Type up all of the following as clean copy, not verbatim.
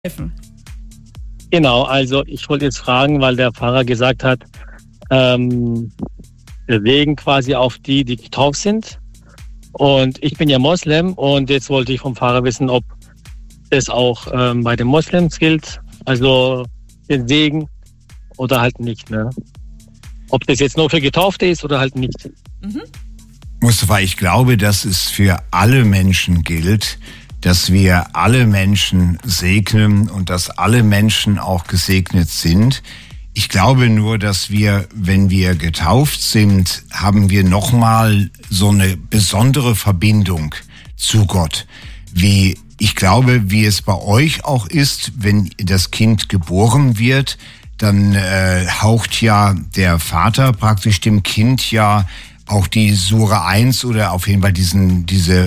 helfen. Genau, also ich wollte jetzt fragen, weil der Pfarrer gesagt hat, der Segen quasi auf die getauft sind. Und ich bin ja Moslem und jetzt wollte ich vom Pfarrer wissen, ob das auch bei den Moslems gilt, also den Segen oder halt nicht. Ne? Ob das jetzt nur für Getaufte ist oder halt nicht. Mhm. Mustafa, ich glaube, dass es für alle Menschen gilt, dass wir alle Menschen segnen und dass alle Menschen auch gesegnet sind. Ich glaube nur, dass wir, wenn wir getauft sind, haben wir nochmal so eine besondere Verbindung zu Gott. Ich glaube, wie es bei euch auch ist, wenn das Kind geboren wird, dann haucht ja der Vater praktisch dem Kind ja auch die Sure 1 oder auf jeden Fall diesen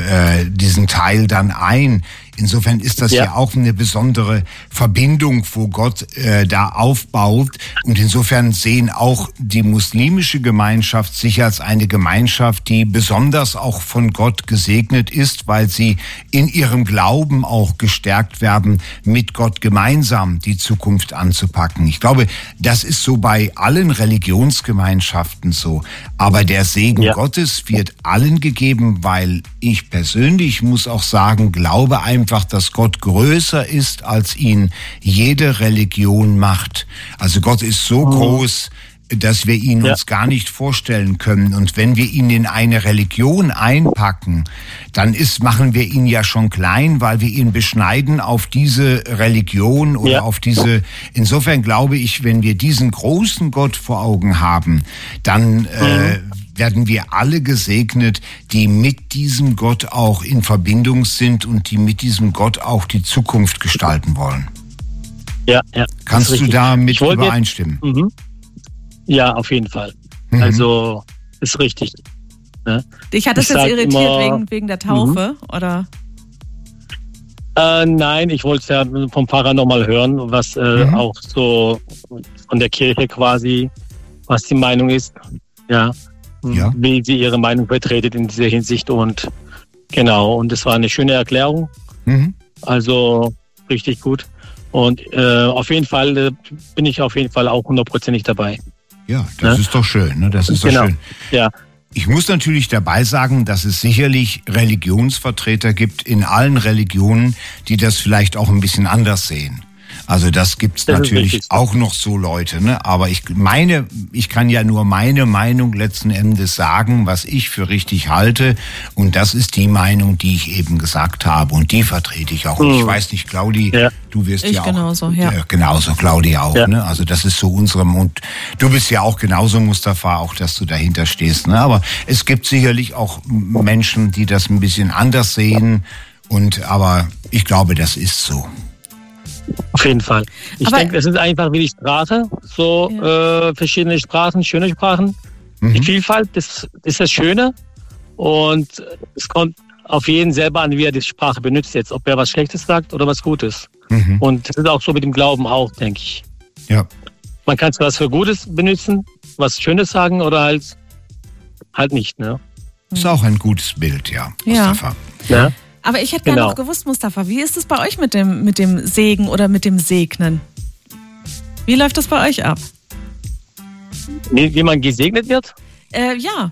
Teil dann ein. Insofern ist das ja auch eine besondere Verbindung, wo Gott da aufbaut. Und insofern sehen auch die muslimische Gemeinschaft sich als eine Gemeinschaft, die besonders auch von Gott gesegnet ist, weil sie in ihrem Glauben auch gestärkt werden, mit Gott gemeinsam die Zukunft anzupacken. Ich glaube, das ist so bei allen Religionsgemeinschaften so. Aber der Segen Gottes wird allen gegeben, weil ich persönlich muss auch sagen, glaube einfach, dass Gott größer ist, als ihn jede Religion macht. Also Gott ist so groß, dass wir ihn uns gar nicht vorstellen können. Und wenn wir ihn in eine Religion einpacken, dann machen wir ihn ja schon klein, weil wir ihn beschneiden auf diese Religion oder auf diese. Insofern glaube ich, wenn wir diesen großen Gott vor Augen haben, dann werden wir alle gesegnet, die mit diesem Gott auch in Verbindung sind und die mit diesem Gott auch die Zukunft gestalten wollen. Ja. Kannst du da mit übereinstimmen? Ja, auf jeden Fall. Also, ist richtig. Ne? Dich hat das jetzt irritiert wegen der Taufe, oder? Nein, ich wollte es ja vom Pfarrer nochmal hören, was auch so von der Kirche quasi, was die Meinung ist. Ja. Wie sie ihre Meinung vertreten in dieser Hinsicht und genau, und es war eine schöne Erklärung, also richtig gut und auf jeden Fall bin ich auf jeden Fall auch 100% dabei. Ja, das ist doch schön, ne? Das ist doch schön. Ja. Ich muss natürlich dabei sagen, dass es sicherlich Religionsvertreter gibt in allen Religionen, die das vielleicht auch ein bisschen anders sehen. Also das gibt's natürlich auch noch so Leute, ne? Aber ich kann ja nur meine Meinung letzten Endes sagen, was ich für richtig halte. Und das ist die Meinung, die ich eben gesagt habe. Und die vertrete ich auch. Und ich weiß nicht, Claudi, du wirst ja auch. Genauso, genauso, Claudi auch, ne? Also das ist so und du bist ja auch genauso, Mustafa, auch, dass du dahinter stehst, ne? Aber es gibt sicherlich auch Menschen, die das ein bisschen anders sehen. Aber ich glaube, das ist so. Auf jeden Fall. Ich denke, es ist einfach wie die Sprache, so verschiedene Sprachen, schöne Sprachen. Die Vielfalt, das ist das Schöne und es kommt auf jeden selber an, wie er die Sprache benutzt jetzt, ob er was Schlechtes sagt oder was Gutes. Und das ist auch so mit dem Glauben auch, denke ich. Ja. Man kann was für Gutes benutzen, was Schönes sagen oder halt nicht, ne? Das ist auch ein gutes Bild, Mustafa. Ja. Aber ich hätte gerne noch gewusst, Mustafa, wie ist es bei euch mit dem Segen oder mit dem Segnen? Wie läuft das bei euch ab? Wie man gesegnet wird? Ja.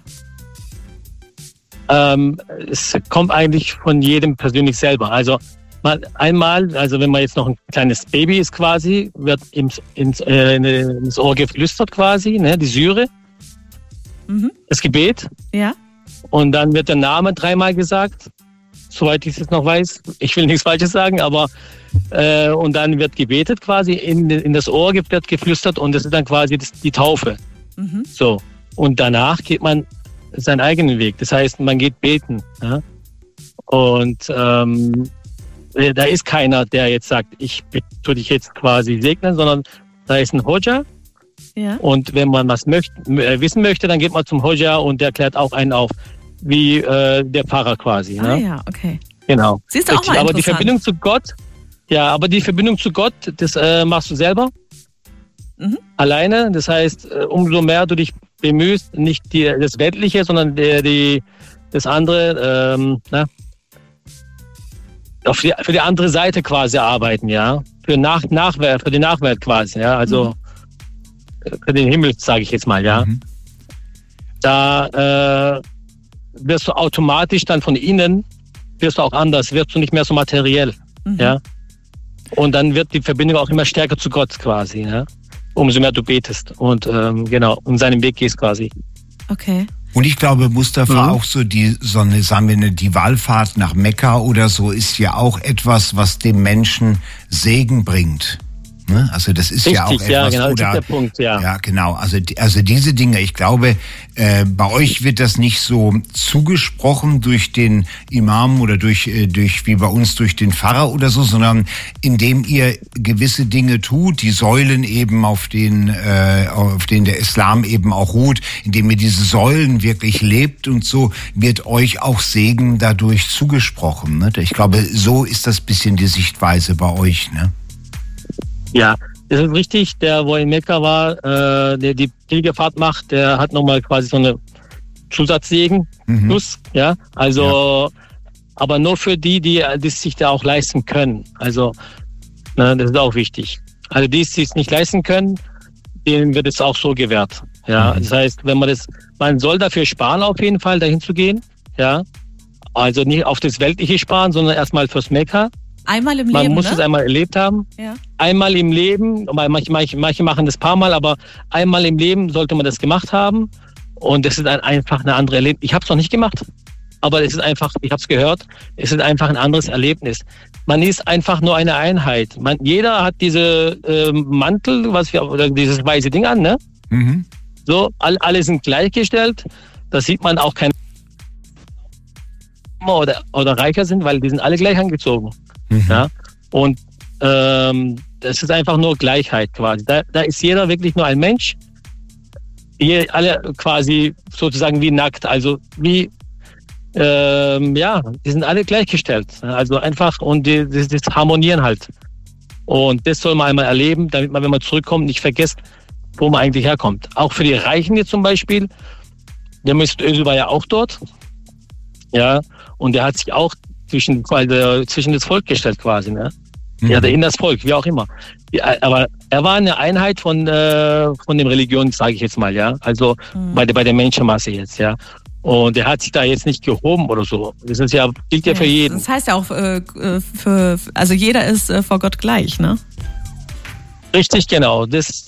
Es kommt eigentlich von jedem persönlich selber. Also wenn man jetzt noch ein kleines Baby ist quasi, wird ins Ohr geflüstert quasi, ne, die Syre, das Gebet. Ja. Und dann wird der Name 3-mal gesagt. Soweit ich es noch weiß. Ich will nichts Falsches sagen, aber und dann wird gebetet quasi, in das Ohr wird geflüstert und das ist dann quasi die Taufe. So. Und danach geht man seinen eigenen Weg. Das heißt, man geht beten. Ja? Und da ist keiner, der jetzt sagt, ich tue dich jetzt quasi segnen, sondern da ist ein Hoja. Ja. Und wenn man was wissen möchte, dann geht man zum Hoja und der klärt auch einen auf. Wie der Pfarrer quasi. Ah ja, okay. Genau. Siehst du auch mal aber die Verbindung zu Gott, das machst du selber. Alleine. Das heißt, umso mehr du dich bemühst, nicht das Weltliche, sondern das andere, für die andere Seite quasi arbeiten, ja. für die Nachwelt quasi, ja, also für den Himmel, sage ich jetzt mal, ja. Da wirst du automatisch dann von innen, wirst du auch anders, wirst du nicht mehr so materiell, ja. Und dann wird die Verbindung auch immer stärker zu Gott quasi, ja. Umso mehr du betest und genau, um seinen Weg gehst quasi. Okay. Und ich glaube, Mustafa, auch die Wallfahrt nach Mekka oder so ist ja auch etwas, was dem Menschen Segen bringt. Ne? Also das ist richtig, ja auch etwas, ja, genau, oder, das ist der Punkt, ja. Ja, genau. Also diese Dinge, ich glaube, bei euch wird das nicht so zugesprochen durch den Imam oder durch wie bei uns durch den Pfarrer oder so, sondern indem ihr gewisse Dinge tut, die Säulen eben auf denen der Islam eben auch ruht, indem ihr diese Säulen wirklich lebt und so wird euch auch Segen dadurch zugesprochen. Ne? Ich glaube, so ist das bisschen die Sichtweise bei euch, ne? Ja, das ist richtig. Der, wo in Mekka war, der die Pilgerfahrt macht, der hat nochmal quasi so eine Zusatzsegen plus, ja. Also, aber nur für die sich da auch leisten können. Also, ne, das ist auch wichtig. Also die es nicht leisten können, denen wird es auch so gewährt. Ja, das heißt, man soll dafür sparen auf jeden Fall, dahin zu gehen. Ja, also nicht auf das Weltliche sparen, sondern erstmal fürs Mekka. Einmal im Leben, Man muss es einmal erlebt haben. Ja. Einmal im Leben, manche machen das ein paar Mal, aber einmal im Leben sollte man das gemacht haben. Und das ist einfach eine andere Erlebnis. Ich habe es noch nicht gemacht, aber es ist einfach, ich habe es gehört, es ist einfach ein anderes Erlebnis. Man ist einfach nur eine Einheit. Jeder hat diese Mantel, oder dieses weiße Ding an, ne? So, alle sind gleichgestellt. Da sieht man auch kein oder reicher sind, weil die sind alle gleich angezogen. Ja? Und das ist einfach nur Gleichheit quasi. Da ist jeder wirklich nur ein Mensch. Alle quasi sozusagen wie nackt, also wie die sind alle gleichgestellt. Also einfach und das harmonieren halt. Und das soll man einmal erleben, damit man, wenn man zurückkommt, nicht vergisst, wo man eigentlich herkommt. Auch für die Reichen jetzt zum Beispiel. Der Mesut Özil war ja auch dort. Ja, und der hat sich auch zwischen das Volk gestellt quasi, ne? Ja, in das Volk, wie auch immer. Ja, aber er war eine Einheit von dem Religion, sage ich jetzt mal, ja. Also bei der Menschenmasse jetzt, ja. Und er hat sich da jetzt nicht gehoben oder so. Das ist gilt ja für jeden. Das heißt ja auch, also jeder ist vor Gott gleich, ne? Richtig, genau. Das ist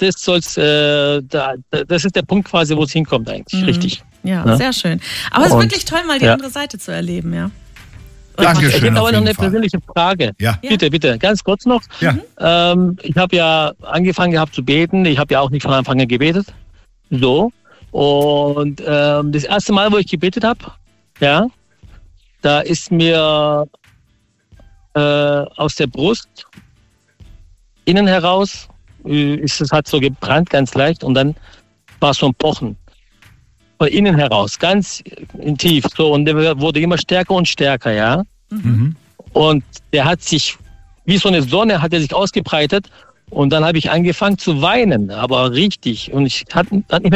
der Punkt quasi, wo es hinkommt eigentlich. Richtig. Ja, sehr schön. Aber es ist wirklich toll, mal die andere Seite zu erleben, ja. Dankeschön. Ich hätte aber noch eine persönliche Frage. Ja. Bitte, ganz kurz noch. Ja. Ich habe ja angefangen gehabt zu beten. Ich habe ja auch nicht von Anfang an gebetet. So. Und das erste Mal, wo ich gebetet habe, ja, da ist mir aus der Brust innen heraus, hat so gebrannt, ganz leicht. Und dann war es so ein Pochen. Von innen heraus, ganz tief, so, und der wurde immer stärker und stärker, ja. Und der hat sich, wie so eine Sonne, hat er sich ausgebreitet, und dann habe ich angefangen zu weinen, aber richtig, und es hat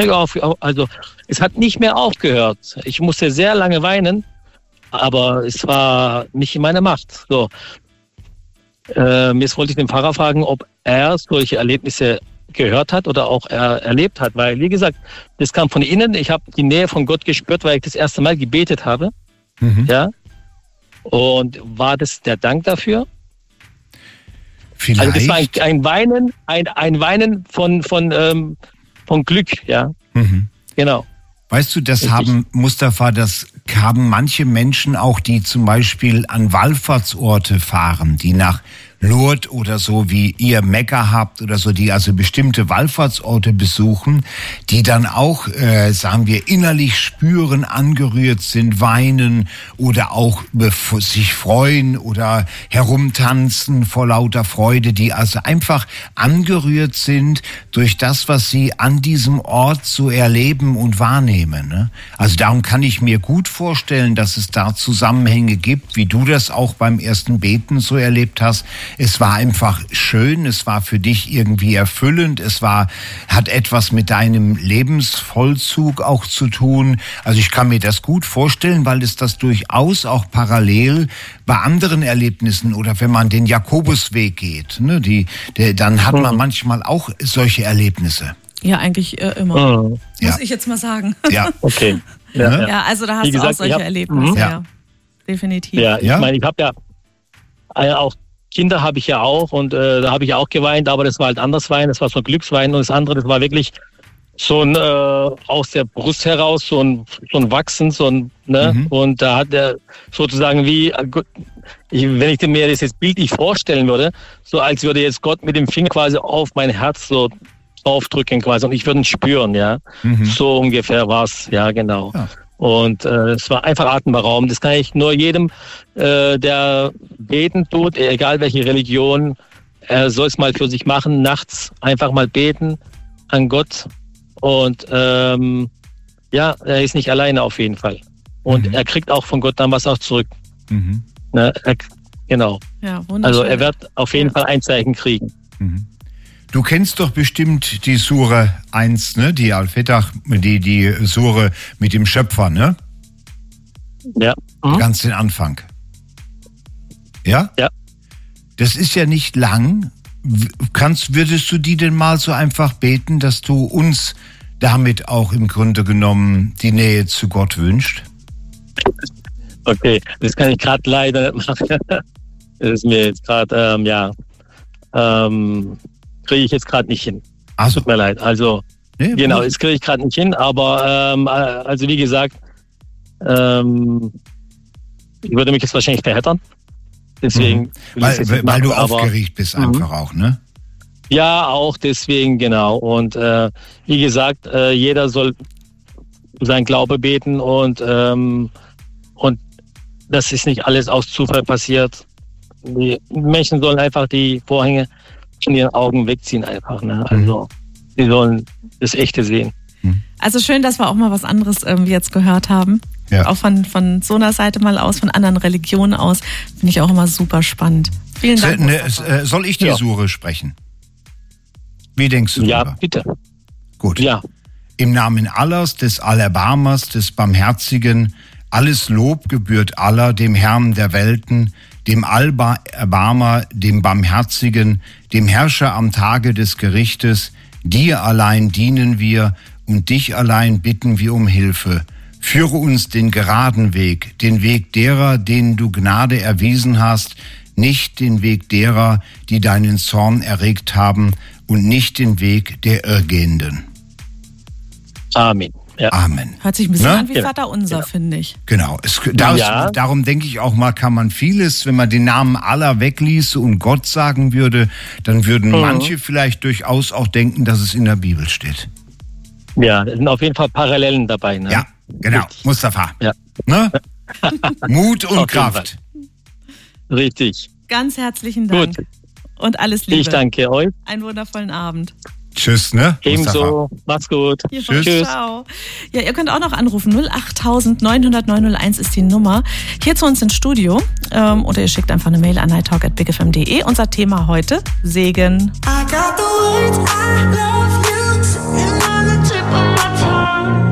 nicht mehr aufgehört. Ich musste sehr lange weinen, aber es war nicht in meiner Macht. So, jetzt wollte ich den Pfarrer fragen, ob er solche Erlebnisse gehört hat oder auch erlebt hat, weil, wie gesagt, das kam von innen. Ich habe die Nähe von Gott gespürt, weil ich das erste Mal gebetet habe. Ja. Und war das der Dank dafür? Vielleicht. Also das war ein Weinen von Glück, ja. Genau. Weißt du, das haben manche Menschen auch, die zum Beispiel an Wallfahrtsorte fahren, die nach Lourdes oder so, wie ihr Mekka habt oder so, die also bestimmte Wallfahrtsorte besuchen, die dann auch, sagen wir, innerlich spüren, angerührt sind, weinen oder auch sich freuen oder herumtanzen vor lauter Freude, die also einfach angerührt sind durch das, was sie an diesem Ort so erleben und wahrnehmen. Ne? Also darum kann ich mir gut vorstellen, dass es da Zusammenhänge gibt, wie du das auch beim ersten Beten so erlebt hast, es war einfach schön, es war für dich irgendwie erfüllend, hat etwas mit deinem Lebensvollzug auch zu tun. Also ich kann mir das gut vorstellen, weil es das durchaus auch parallel bei anderen Erlebnissen oder wenn man den Jakobusweg geht, ne, dann hat man manchmal auch solche Erlebnisse. Ja, eigentlich immer. Muss ich jetzt mal sagen. Ja, okay. Ja, also da hast du auch solche Erlebnisse, ja. Definitiv. Ja, ich meine, ich habe ja auch Kinder habe ich ja auch und da habe ich auch geweint, aber das war halt anders Weinen, das war so ein Glückswein und das andere, das war wirklich so ein aus der Brust heraus, so ein Wachsen, und da hat er sozusagen wie, wenn ich mir das jetzt bildlich vorstellen würde, so als würde jetzt Gott mit dem Finger quasi auf mein Herz so draufdrücken quasi und ich würde ihn spüren, ja. So ungefähr war's, ja, genau. Ja. Und es war einfach atemberaubend. Das kann ich nur jedem, der beten tut, egal welche Religion, er soll es mal für sich machen, nachts einfach mal beten an Gott. Und er ist nicht alleine auf jeden Fall. Und er kriegt auch von Gott dann was auch zurück. Ne, genau. Ja, wunderschön. Also er wird auf jeden Fall ein Zeichen kriegen. Du kennst doch bestimmt die Sure 1, ne? Die Al-Fetach, die Sure mit dem Schöpfer, ne? Ja. Ganz den Anfang. Ja? Ja. Das ist ja nicht lang. Würdest du die denn mal so einfach beten, dass du uns damit auch im Grunde genommen die Nähe zu Gott wünschst? Okay, das kann ich gerade leider nicht machen. Das ist mir jetzt gerade, kriege ich jetzt gerade nicht hin. Ach so. Tut mir leid. Also, nee, genau, das kriege ich gerade nicht hin, aber also wie gesagt, ich würde mich jetzt wahrscheinlich verheddern. Deswegen. Weil du aufgeregt bist einfach auch, ne? Ja, auch deswegen, genau. Und wie gesagt, jeder soll sein Glaube beten und das ist nicht alles aus Zufall passiert. Die Menschen sollen einfach die Vorhänge in ihren Augen wegziehen einfach, ne? Also sie sollen das Echte sehen. Also schön, dass wir auch mal was anderes jetzt gehört haben. Ja. Auch von so einer Seite mal aus, von anderen Religionen aus. Finde ich auch immer super spannend. Vielen Dank. Soll ich die Sure sprechen? Wie denkst du darüber? Ja, bitte. Gut. Ja. Im Namen Allahs, des Allerbarmers, des Barmherzigen, alles Lob gebührt Allah, dem Herrn der Welten, dem Allerbarmer, dem Barmherzigen, dem Herrscher am Tage des Gerichtes. Dir allein dienen wir und dich allein bitten wir um Hilfe. Führe uns den geraden Weg, den Weg derer, denen du Gnade erwiesen hast, nicht den Weg derer, die deinen Zorn erregt haben, und nicht den Weg der Irrgehenden. Amen. Ja. Amen. Hört sich ein bisschen an wie Vater Unser, finde ich. Genau. Darum denke ich auch mal, kann man vieles, wenn man den Namen Allah wegließe und Gott sagen würde, dann würden manche vielleicht durchaus auch denken, dass es in der Bibel steht. Ja, da sind auf jeden Fall Parallelen dabei. Ne? Ja, genau. Richtig. Mustafa. Ja. Ne? Mut und Kraft. Richtig. Ganz herzlichen Dank. Gut. Und alles Liebe. Ich danke euch. Einen wundervollen Abend. Tschüss, ne? Ebenso. Macht's gut. Tschüss. Ciao. Ja, ihr könnt auch noch anrufen. 08000 900 901 ist die Nummer. Hier zu uns ins Studio. Oder ihr schickt einfach eine Mail an hightalk@bigfm.de. Unser Thema heute: Segen. I got the words I love you sitting on the tip of my tongue.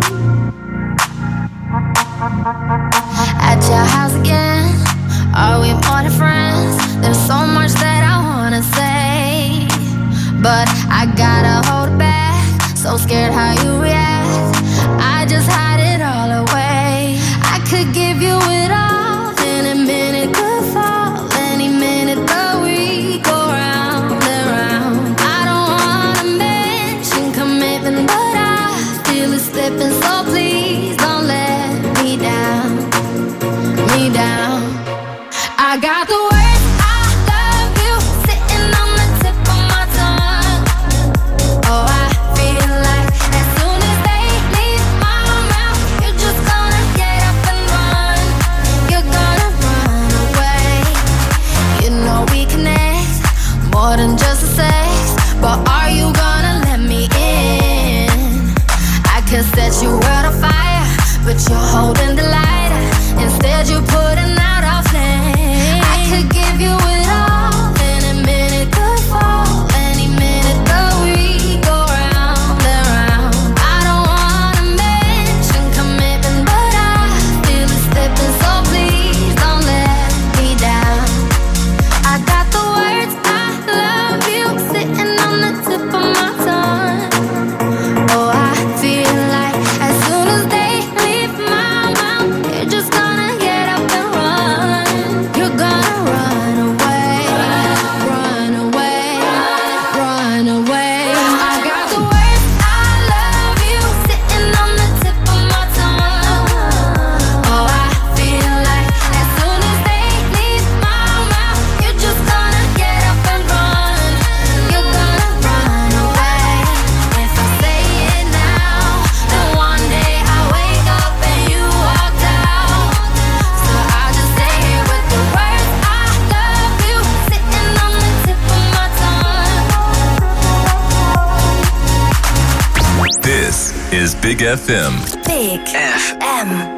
At your house again. Are we more than friends? There's so much that I wanna say, but I gotta hold it back. So scared how you react. I just hide it all away. I could give you it all. Any minute could fall. Any minute the we go round and round. I don't wanna mention commitment, but I feel it slipping. So please don't let me down. Me down. I got the words I love you sitting on the tip of my tongue. Oh, I feel like as soon as they leave my mouth, you're just gonna get up and run. You're gonna run away. You know we connect more than just a sex, but are you gonna let me in? I could set your world on fire, but you're holding the lighter. Instead you're putting out our flame. I could give you it all in a is Big FM. Big FM.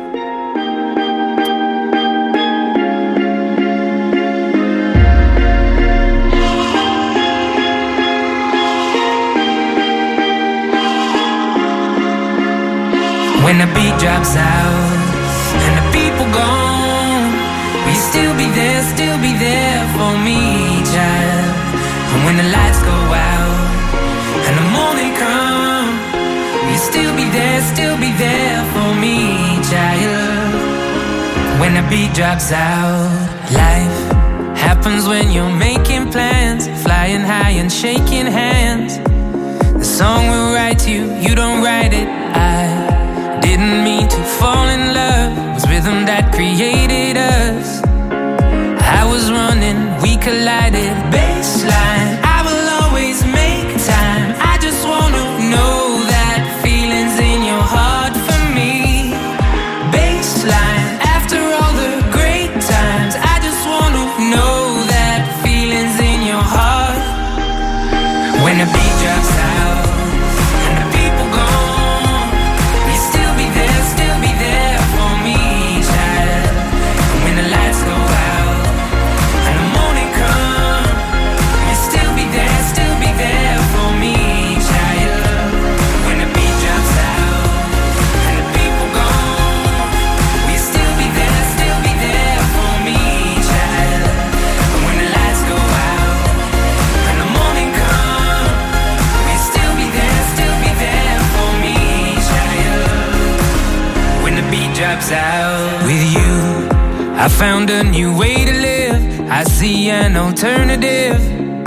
When the beat drops out and the people gone, will you still be there for me, child? And when the lights go out and the morning come, will you still be there for me, child? When the beat drops out, life happens when you're making plans, flying high and shaking hands. The song will write you, you don't write it. I didn't mean to fall in love. It was rhythm that created us. I was running, we collided. Baseline, I will always make time. I just wanna know that feeling's in your heart for me. Baseline, after all the great times, I just wanna know that feeling's in your heart. When the beat drops out and the people gone, will you still be there for me, child? And when the lights go out and the morning come, will you still be there for me, child? When the beat drops out and the people gone, will you still be there for me, child? And when the lights go out and the morning come, will you still be there for me, child? When the beat drops out. With you, I found a new way to live. I see an alternative.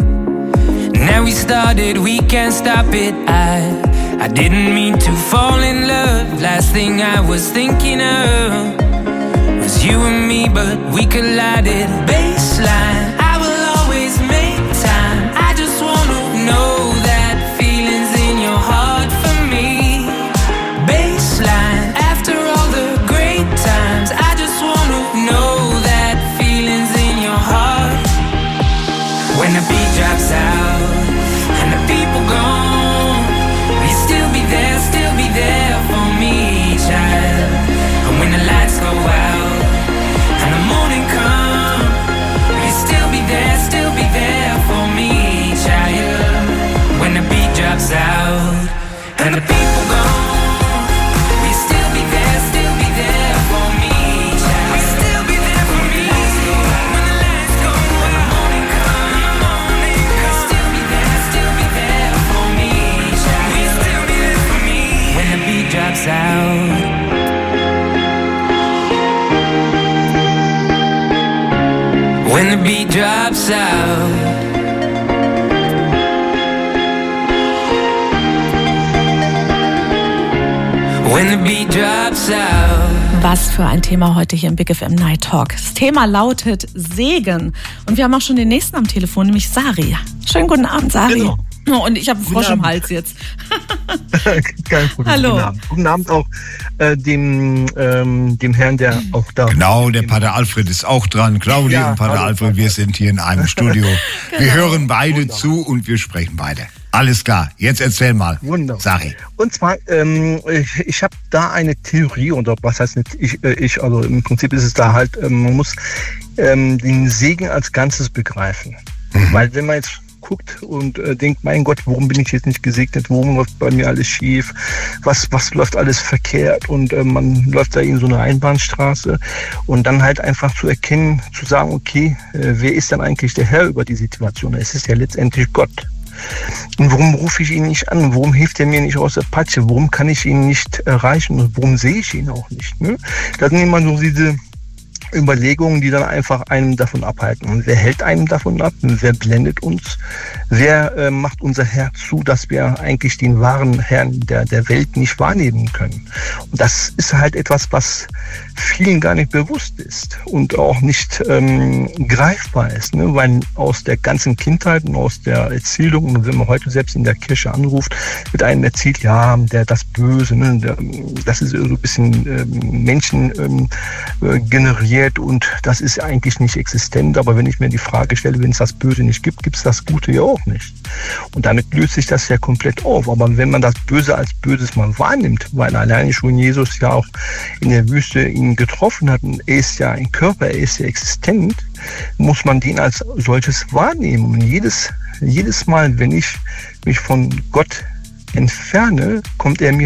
Now we started, we can't stop it. I didn't mean to fall in love. Last thing I was thinking of was you and me, but we collided. Baseline, I will always make time. I just wanna know that feeling's in your heart for me. Baseline, after all the great times, I just wanna know that feeling's in your heart. When the beat drops out and the people gone, will you still be there for me, child? And when the lights go out and the morning come, will you still be there for me, child? When the beat drops out and the people gone, will you still be there for me, child? Will you still be there for me? When the lights go out, when the morning come, will you still be there for me, child? Will you still be there for me? When the beat drops out. When the beat drops out. When the beat drops out. Was für ein Thema heute hier im Big FM Night Talk. Das Thema lautet Segen. Und wir haben auch schon den nächsten am Telefon, nämlich Sari. Schönen guten Abend, Sari. Genau. Oh, und ich habe einen Frosch im Hals jetzt. Kein Problem. Hallo. Guten Abend auch dem Herrn, der auch da. Genau, der Pater Alfred ist auch dran. Claudia und Pater Alfred, wir sind hier in einem Studio. Wir hören beide zu und wir sprechen beide. Alles klar, jetzt erzähl mal. Wunderbar. Sari. Und zwar, ich habe da eine Theorie, oder was heißt nicht, also im Prinzip ist es da halt, man muss den Segen als Ganzes begreifen. Weil wenn man jetzt guckt und denkt, mein Gott, warum bin ich jetzt nicht gesegnet, warum läuft bei mir alles schief, was läuft alles verkehrt, und man läuft da in so eine Einbahnstraße, und dann halt einfach zu erkennen, zu sagen, okay, wer ist denn eigentlich der Herr über die Situation? Es ist ja letztendlich Gott. Und warum rufe ich ihn nicht an? Warum hilft er mir nicht aus der Patsche? Warum kann ich ihn nicht erreichen? Und warum sehe ich ihn auch nicht? Ne? Das sind immer so diese Überlegungen, die dann einfach einen davon abhalten. Und wer hält einen davon ab? Wer blendet uns? Wer macht unser Herz zu, dass wir eigentlich den wahren Herrn der Welt nicht wahrnehmen können? Und das ist halt etwas, was vielen gar nicht bewusst ist und auch nicht greifbar ist, ne? Weil aus der ganzen Kindheit und aus der Erziehung, und wenn man heute selbst in der Kirche anruft, wird einem erzählt, ja, das Böse, ne? Das ist so ein bisschen Menschen generiert, definiert und das ist eigentlich nicht existent. Aber wenn ich mir die Frage stelle, wenn es das Böse nicht gibt, gibt es das Gute ja auch nicht. Und damit löst sich das ja komplett auf. Aber wenn man das Böse als Böses mal wahrnimmt, weil alleine schon Jesus ja auch in der Wüste ihn getroffen hat, und er ist ja ein Körper, er ist ja existent, muss man den als solches wahrnehmen. Und jedes Mal, wenn ich mich von Gott entferne, kommt er mir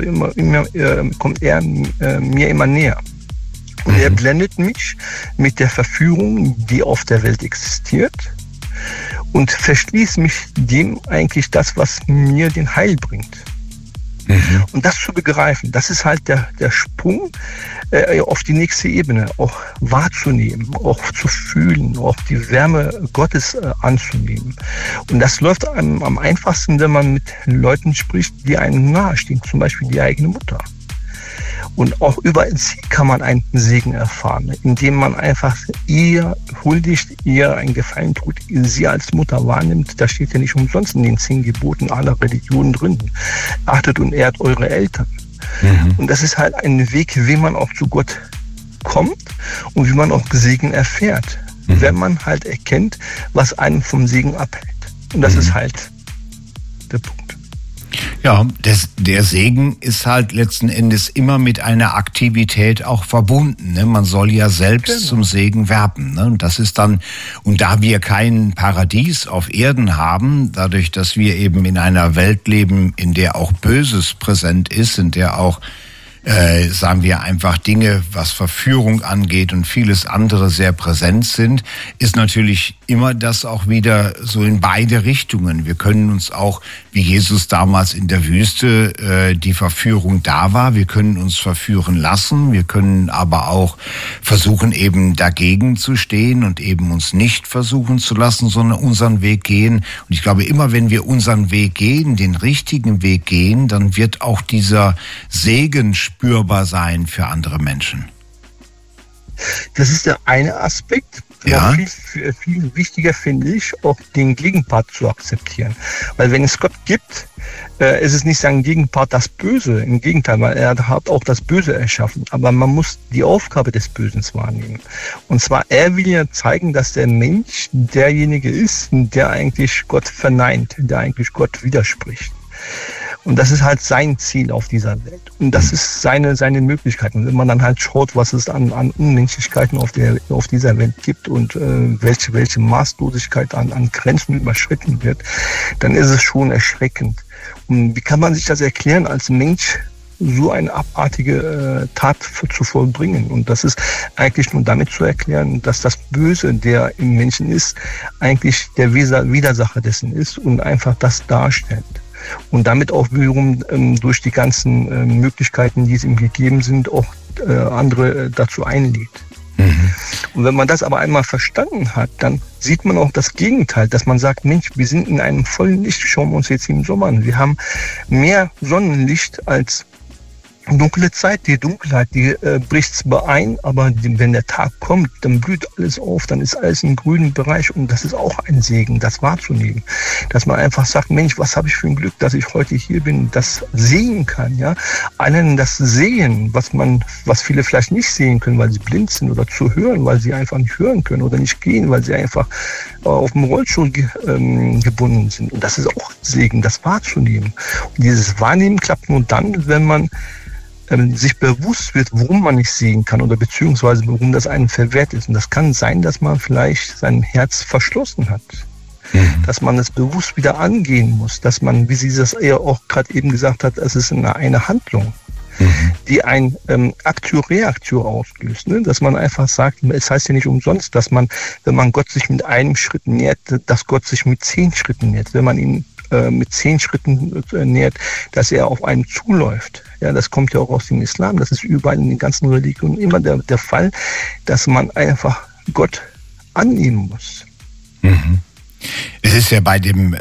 immer näher. Und er blendet mich mit der Verführung, die auf der Welt existiert, und verschließt mich dem eigentlich das, was mir den Heil bringt. Und das zu begreifen, das ist halt der Sprung auf die nächste Ebene, auch wahrzunehmen, auch zu fühlen, auch die Wärme Gottes anzunehmen. Und das läuft am einfachsten, wenn man mit Leuten spricht, die einem nahestehen, zum Beispiel die eigene Mutter. Und auch über sie kann man einen Segen erfahren, indem man einfach ihr huldigt, ihr einen Gefallen tut, sie als Mutter wahrnimmt. Da steht ja nicht umsonst in den 10 Geboten aller Religionen drin. Achtet und ehrt eure Eltern. Und das ist halt ein Weg, wie man auch zu Gott kommt und wie man auch Segen erfährt, wenn man halt erkennt, was einen vom Segen abhält. Und das ist halt der Punkt. Ja, der Segen ist halt letzten Endes immer mit einer Aktivität auch verbunden. Ne? Man soll ja selbst zum Segen werben. Ne? Und das ist dann, und da wir kein Paradies auf Erden haben, dadurch, dass wir eben in einer Welt leben, in der auch Böses präsent ist, in der auch sagen wir einfach Dinge, was Verführung angeht und vieles andere sehr präsent sind, ist natürlich immer das auch wieder so in beide Richtungen. Wir können uns auch, wie Jesus damals in der Wüste, die Verführung da war, wir können uns verführen lassen, wir können aber auch versuchen eben dagegen zu stehen und eben uns nicht versuchen zu lassen, sondern unseren Weg gehen. Und ich glaube, immer wenn wir unseren Weg gehen, den richtigen Weg gehen, dann wird auch dieser Segen spürbar sein für andere Menschen. Das ist der eine Aspekt. Ja. Viel wichtiger finde ich, auch den Gegenpart zu akzeptieren. Weil wenn es Gott gibt, ist es nicht sein Gegenpart das Böse. Im Gegenteil, weil er hat auch das Böse erschaffen. Aber man muss die Aufgabe des Bösen wahrnehmen. Und zwar, er will ja zeigen, dass der Mensch derjenige ist, der eigentlich Gott verneint, der eigentlich Gott widerspricht. Und das ist halt sein Ziel auf dieser Welt. Und das ist seine Möglichkeit. Und wenn man dann halt schaut, was es an Unmenschlichkeiten auf dieser Welt gibt und welche Maßlosigkeit an Grenzen überschritten wird, dann ist es schon erschreckend. Und wie kann man sich das erklären, als Mensch so eine abartige Tat zu vollbringen? Und das ist eigentlich nur damit zu erklären, dass das Böse, der im Menschen ist, eigentlich der Widersacher dessen ist und einfach das darstellt. Und damit auch wiederum durch die ganzen Möglichkeiten, die es ihm gegeben sind, auch andere dazu einlädt. Und wenn man das aber einmal verstanden hat, dann sieht man auch das Gegenteil, dass man sagt, Mensch, wir sind in einem vollen Licht, schauen wir uns jetzt im Sommer an. Wir haben mehr Sonnenlicht als dunkle Zeit. Die Dunkelheit, die bricht zwar ein, aber wenn der Tag kommt, dann blüht alles auf, dann ist alles im grünen Bereich und das ist auch ein Segen, das wahrzunehmen. Dass man einfach sagt, Mensch, was habe ich für ein Glück, dass ich heute hier bin, das sehen kann, ja. Allen das Sehen, was viele vielleicht nicht sehen können, weil sie blind sind, oder zu hören, weil sie einfach nicht hören können, oder nicht gehen, weil sie einfach auf dem Rollstuhl gebunden sind. Und das ist auch Segen, das wahrzunehmen. Und dieses Wahrnehmen klappt nur dann, wenn man sich bewusst wird, warum man nicht sehen kann oder beziehungsweise warum das einem verwehrt ist. Und das kann sein, dass man vielleicht sein Herz verschlossen hat. Dass man es bewusst wieder angehen muss. Dass man, wie sie das eher auch gerade eben gesagt hat, es ist eine Handlung, die ein Akteur-Reakteur auslöst. Ne? Dass man einfach sagt, es heißt ja nicht umsonst, dass man, wenn man Gott sich mit einem Schritt nähert, dass Gott sich mit 10 Schritten nähert. Wenn man ihn mit 10 Schritten nähert, dass er auf einen zuläuft. Ja, das kommt ja auch aus dem Islam. Das ist überall in den ganzen Religionen immer der Fall, dass man einfach Gott annehmen muss. Es ist ja bei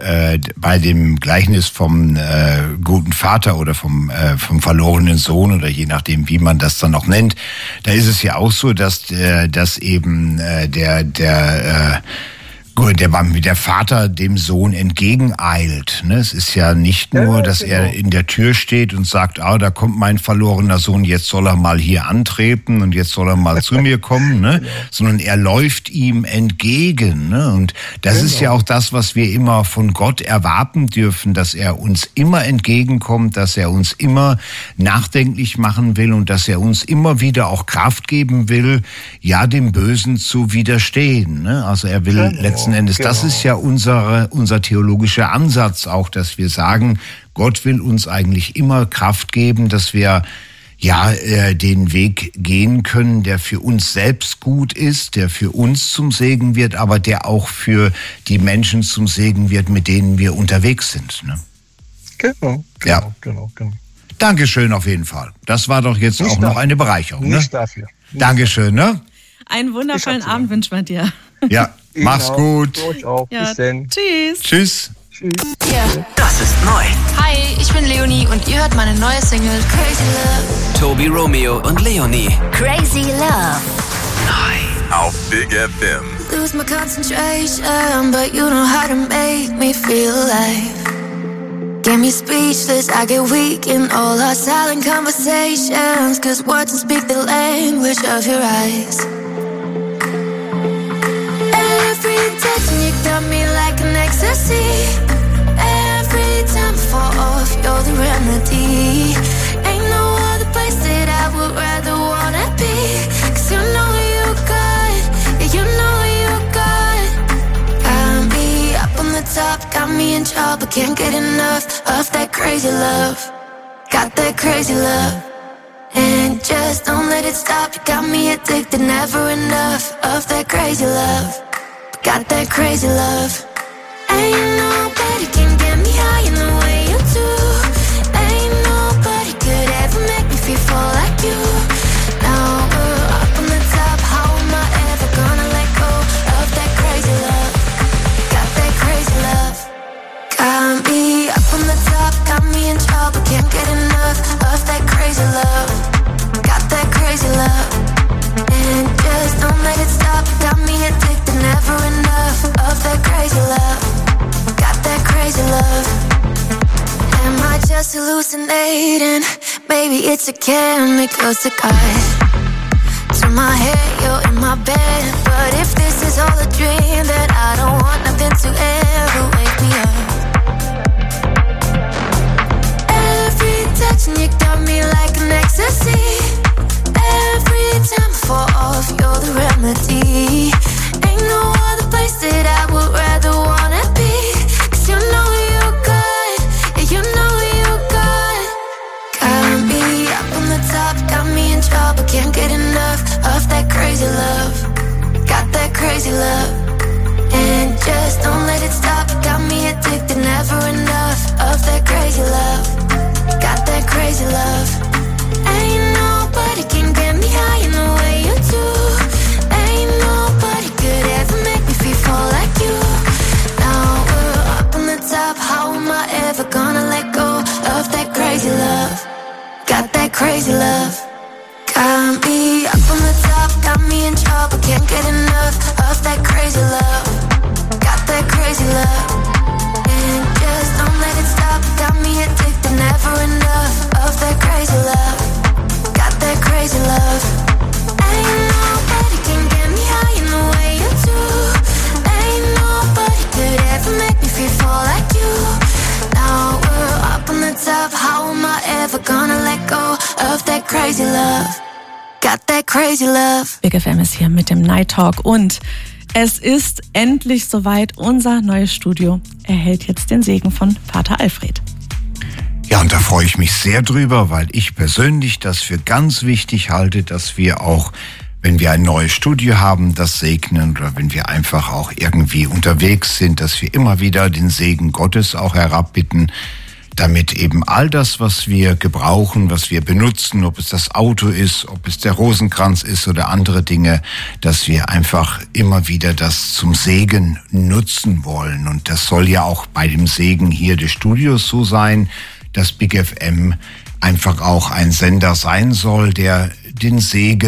dem Gleichnis vom guten Vater oder vom verlorenen Sohn oder je nachdem, wie man das dann auch nennt, da ist es ja auch so, dass eben der Gut, der Vater dem Sohn entgegeneilt. Ne? Es ist ja nicht nur, dass er in der Tür steht und sagt, da kommt mein verlorener Sohn, jetzt soll er mal hier antreten und jetzt soll er mal zu mir kommen, ne? Sondern er läuft ihm entgegen. Ne? Und das ist ja auch das, was wir immer von Gott erwarten dürfen, dass er uns immer entgegenkommt, dass er uns immer nachdenklich machen will und dass er uns immer wieder auch Kraft geben will, ja, dem Bösen zu widerstehen. Ne? Also er will letzten Endes, das ist ja unser theologischer Ansatz auch, dass wir sagen, Gott will uns eigentlich immer Kraft geben, dass wir den Weg gehen können, der für uns selbst gut ist, der für uns zum Segen wird, aber der auch für die Menschen zum Segen wird, mit denen wir unterwegs sind. Ne? Genau. Dankeschön auf jeden Fall. Das war doch jetzt auch noch eine Bereicherung. Nicht dafür. Dankeschön, ne? Einen wundervollen Abend wünschen wir dir. Ja, mach's gut. Euch auch. Bis denn. Tschüss. Tschüss. Yeah. Das ist neu. Hi, ich bin Leonie und ihr hört meine neue Single Crazy Love. Tobi Romeo und Leonie. Crazy Love. Neu auf Big FM. Lose my concentration, but you know how to make me feel alive. Get me speechless, I get weak in all our silent conversations, 'cause words don't speak the language of your eyes. Every touch you got me like an ecstasy. Every time I fall off, you're the remedy. Ain't no other place that I would rather wanna be, 'cause you know you got, you know you got. Got me up on the top, got me in trouble, can't get enough of that crazy love. Got that crazy love. And just don't let it stop, you got me addicted, never enough of that crazy love. Got that crazy love. Ain't nobody can get me high in the way you do. Ain't nobody could ever make me feel full like you. Now we're up on the top, how am I ever gonna let go of that crazy love? Got that crazy love. Got me up on the top, got me in trouble, can't get enough of that crazy love. Got that crazy love. And just don't let it stop, got me addicted, never enough of that crazy love. Got that crazy love. Am I just hallucinating? Maybe it's a chemical to God. Turn my head, you're in my bed. But if this is all a dream, then I don't want nothing to ever wake me up. Every touch and you got me like an ecstasy. Every time I fall off, you're the remedy. Ain't no other place that I would rather wanna be, 'cause you know you got, you know you got. Got me up on the top, got me in trouble, can't get enough of that crazy love. Got that crazy love. And just don't let it stop, got me addicted, never enough of that crazy love. Got that crazy love. Ain't nobody can get me high in the way you do. Ain't nobody could ever make me feel full like you. Now we're up on the top, how am I ever gonna let go of that crazy love? Got that crazy love. Got me up on the top, got me in trouble, can't get enough of that crazy love. Got that crazy love. And just don't let it stop, got me addicted, never enough of that crazy love. Got that crazy love. Ain't nobody can get me high in the way you do. Ain't nobody could ever make me feel full like you. Now we're up on the top, how am I ever gonna let go of that crazy love? Got that crazy love. Big FM ist hier mit dem Night Talk und es ist endlich soweit. Unser neues Studio erhält jetzt den Segen von Pater Alfred. Ja, und da freue ich mich sehr drüber, weil ich persönlich das für ganz wichtig halte, dass wir auch, wenn wir ein neues Studio haben, das segnen, oder wenn wir einfach auch irgendwie unterwegs sind, dass wir immer wieder den Segen Gottes auch herabbitten, damit eben all das, was wir gebrauchen, was wir benutzen, ob es das Auto ist, ob es der Rosenkranz ist oder andere Dinge, dass wir einfach immer wieder das zum Segen nutzen wollen. Und das soll ja auch bei dem Segen hier des Studios so sein, dass Big FM einfach auch ein Sender sein soll, der den Segen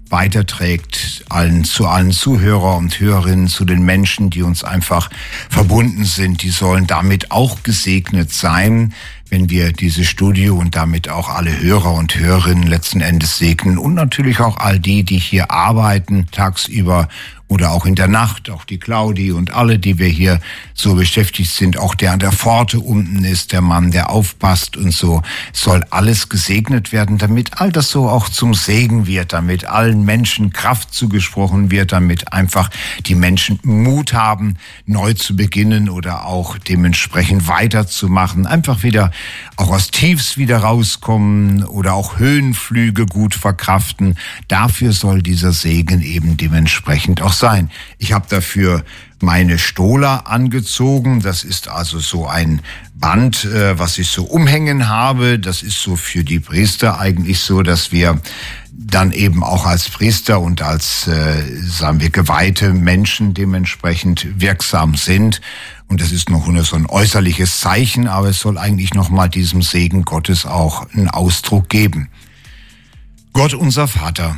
weiterträgt zu allen Zuhörer und Hörerinnen, zu den Menschen, die uns einfach verbunden sind. Die sollen damit auch gesegnet sein, wenn wir dieses Studio und damit auch alle Hörer und Hörerinnen letzten Endes segnen und natürlich auch all die hier arbeiten tagsüber oder auch in der Nacht, auch die Claudi und alle, die wir hier so beschäftigt sind, auch der an der Pforte unten ist, der Mann, der aufpasst und so. Es soll alles gesegnet werden, damit all das so auch zum Segen wird, damit allen Menschen Kraft zugesprochen wird, damit einfach die Menschen Mut haben, neu zu beginnen oder auch dementsprechend weiterzumachen, einfach wieder auch aus Tiefs wieder rauskommen oder auch Höhenflüge gut verkraften. Dafür soll dieser Segen eben dementsprechend auch sein. Ich habe dafür meine Stola angezogen. Das ist also so ein Band, was ich so umhängen habe. Das ist so für die Priester eigentlich so, dass wir dann eben auch als Priester und als, sagen wir, geweihte Menschen dementsprechend wirksam sind. Und das ist noch nur so ein äußerliches Zeichen, aber es soll eigentlich nochmal diesem Segen Gottes auch einen Ausdruck geben. Gott, unser Vater,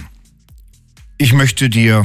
ich möchte dir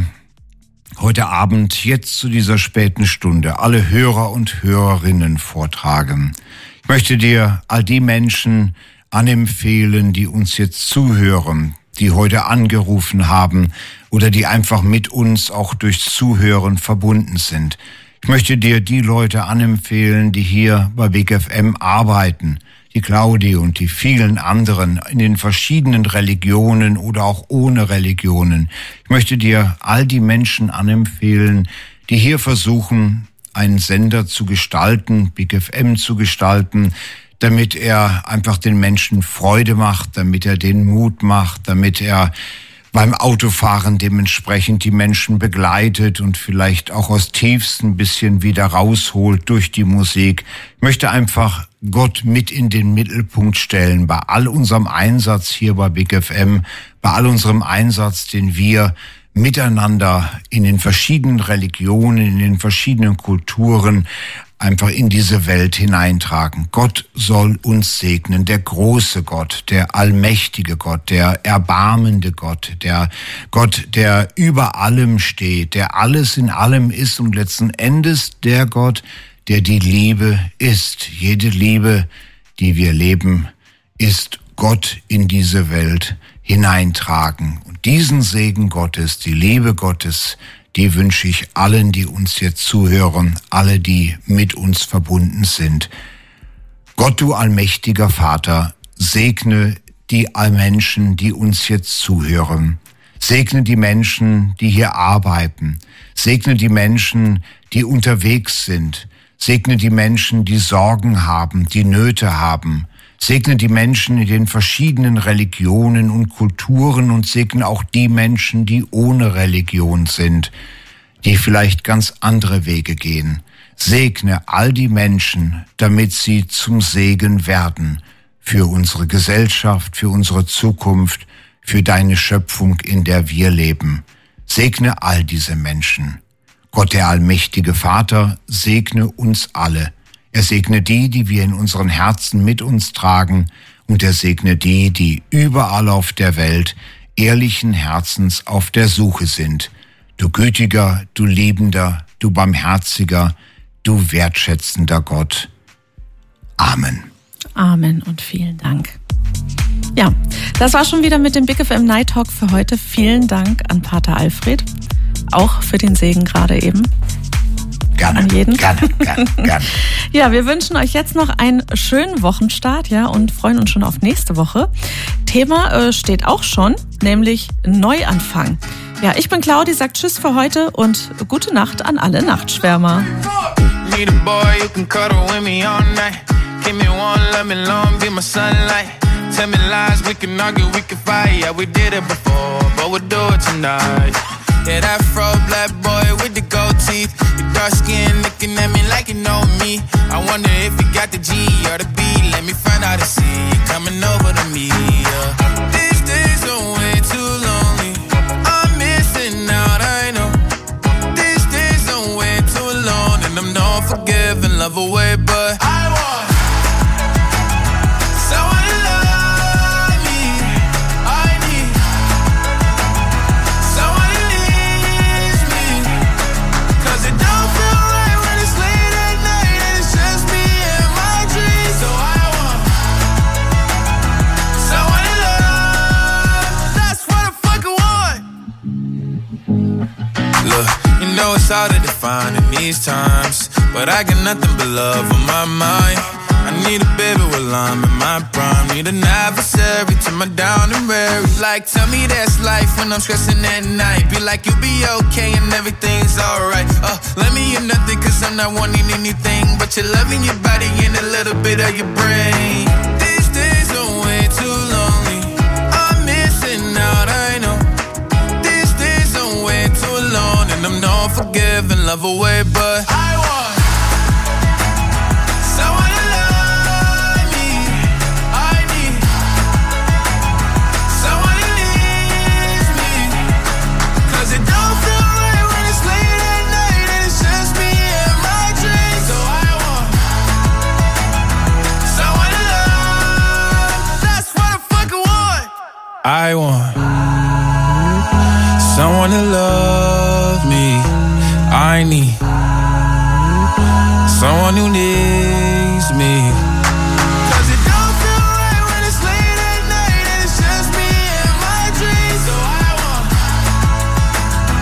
heute Abend, jetzt zu dieser späten Stunde, alle Hörer und Hörerinnen vortragen. Ich möchte dir all die Menschen anempfehlen, die uns jetzt zuhören, die heute angerufen haben oder die einfach mit uns auch durchs Zuhören verbunden sind. Ich möchte dir die Leute anempfehlen, die hier bei Big FM arbeiten, die Claudi und die vielen anderen in den verschiedenen Religionen oder auch ohne Religionen. Ich möchte dir all die Menschen anempfehlen, die hier versuchen, einen Sender zu gestalten, Big FM zu gestalten, damit er einfach den Menschen Freude macht, damit er denen Mut macht, damit er beim Autofahren dementsprechend die Menschen begleitet und vielleicht auch aus tiefsten ein bisschen wieder rausholt durch die Musik. Ich möchte einfach Gott mit in den Mittelpunkt stellen, bei all unserem Einsatz hier bei Big FM, bei all unserem Einsatz, den wir miteinander in den verschiedenen Religionen, in den verschiedenen Kulturen einfach in diese Welt hineintragen. Gott soll uns segnen, der große Gott, der allmächtige Gott, der erbarmende Gott, der Gott, der über allem steht, der alles in allem ist und letzten Endes der Gott, der die Liebe ist. Jede Liebe, die wir leben, ist Gott in diese Welt hineintragen. Und diesen Segen Gottes, die Liebe Gottes, die wünsche ich allen, die uns jetzt zuhören, alle, die mit uns verbunden sind. Gott, du allmächtiger Vater, segne die Menschen, die uns jetzt zuhören. Segne die Menschen, die hier arbeiten. Segne die Menschen, die unterwegs sind. Segne die Menschen, die Sorgen haben, die Nöte haben. Segne die Menschen in den verschiedenen Religionen und Kulturen und segne auch die Menschen, die ohne Religion sind, die vielleicht ganz andere Wege gehen. Segne all die Menschen, damit sie zum Segen werden für unsere Gesellschaft, für unsere Zukunft, für deine Schöpfung, in der wir leben. Segne all diese Menschen. Gott, der allmächtige Vater, segne uns alle. Er segne die, die wir in unseren Herzen mit uns tragen, und er segne die, die überall auf der Welt ehrlichen Herzens auf der Suche sind. Du gütiger, du liebender, du barmherziger, du wertschätzender Gott. Amen. Amen und vielen Dank. Ja, das war schon wieder mit dem Big FM Night Talk für heute. Vielen Dank an Pater Alfred, auch für den Segen gerade eben. Gerne, an jeden. Gerne. Ja, wir wünschen euch jetzt noch einen schönen Wochenstart, ja, und freuen uns schon auf nächste Woche. Thema steht auch schon, nämlich Neuanfang. Ja, ich bin Claudi, sagt Tschüss für heute und gute Nacht an alle Nachtschwärmer. Need a boy who can cuddle with me all night. Give me one, let me long, be my sunlight. Tell me lies, we can argue, we can fight. Yeah, we did it before, but we'll do it tonight. Yeah, that fro black boy with the gold teeth. Your dark skin looking at me like you know me. I wonder if you got the G or the B. Let me find out and see you coming over to me. Yeah. These days are way too lonely. I'm missing out, I know. These days are way too long, and I'm not forgiving, love away, but I want someone to love me. I need it's harder to find in these times, but I got nothing but love on my mind. I need a baby while I'm in my prime. Need an adversary to my down and weary. Like, tell me that's life when I'm stressing at night. Be like, you'll be okay and everything's alright. Let me hear nothing cause I'm not wanting anything but your love in your body and a little bit of your brain. These days are way too lonely. I'm missing out, I know. These days are way too long, and I'm not forgiving, love away, but I want someone to love me. I need someone who needs me, cause it don't feel right when it's late at night and it's just me and my dreams. So I want someone to love. That's what I fucking want. I want someone to love me. I need someone who needs